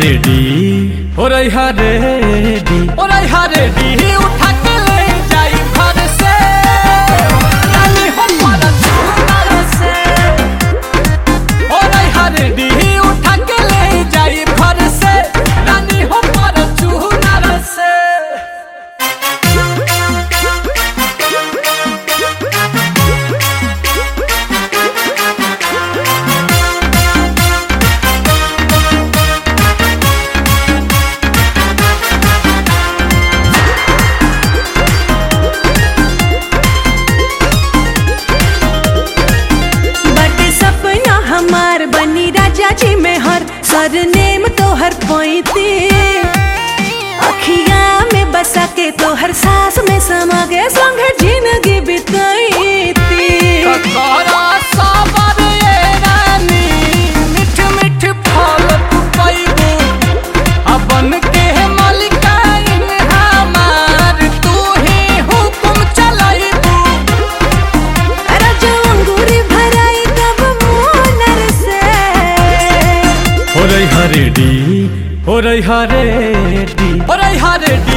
Ready हो रही ready हो रही रेडी उठा के ले जाई घर से रानी हो पर चूनर से हो रही रेडी उठा के ले जाई घर से रानी हो पर चूनर से। बनी राजा जी में हर सरनेम तो हर पैती अखिया में बसा के तो हर सांस में समा के संग जिंदगी बिताईती। मिठ मिठ फल तू पैबू अपन के मालिकाइन हमार तू ही हुकुम चलाइबू। अरे जो अंगूरी भराई तब मोनर से हो रही रेडी हो रही रेडी हो रही रेडी